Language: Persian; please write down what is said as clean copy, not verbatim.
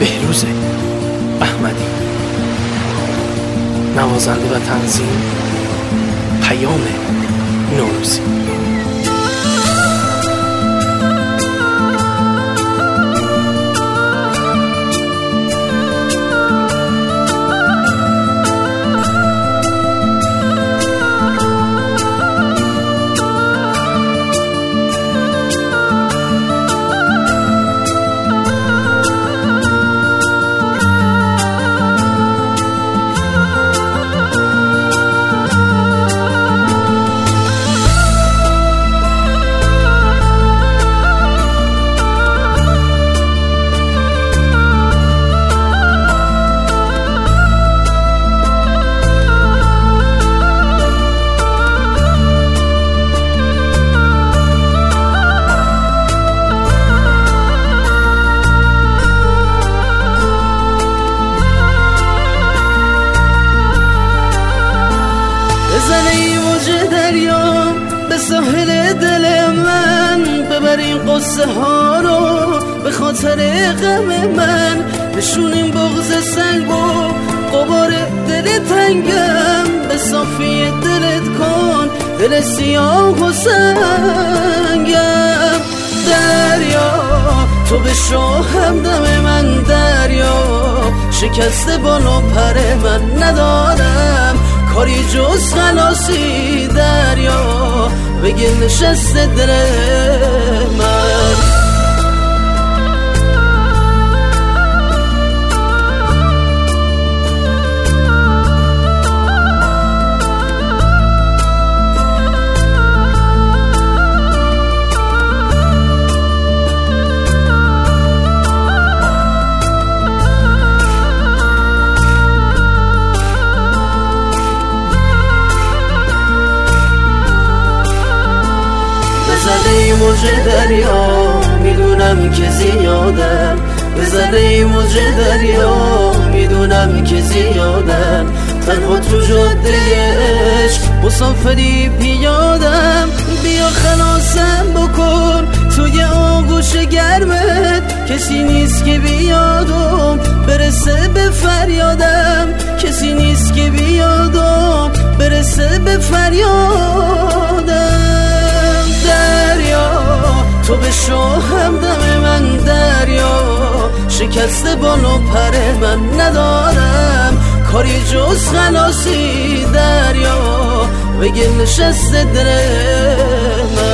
بهروز احمدی، نوازنده و تنظیم پیام نوروزی. بزنی موج دریا به ساحل دل من، ببریم قصه ها رو به خاطر غم من، نشونیم بغض سنگ و غبار دل تنگم، به صافی دلت کن دل سیاه و سنگم. دریا تو بشو همدم من، دریا شکسته بالو پر من، ندارم کاری جز خلاصی، دریا بگیر نشسته دل من. بزنه موج دریا میدونم که زیادم، بزنه موج دریا میدونم که زیادم، تنها تو جاده عشق مسافری پیادم، بیا خلاصم بکن توی آغوش گرمت، کسی نیست که بیادم برسه به فریادم، کسی نیست که بیادم برسه به فریادم. دریا تو بشو همدم من، دریا شکسته بالو پر من، ندارم کاری جز خلاصی، دریا بگیر نشسته دل من.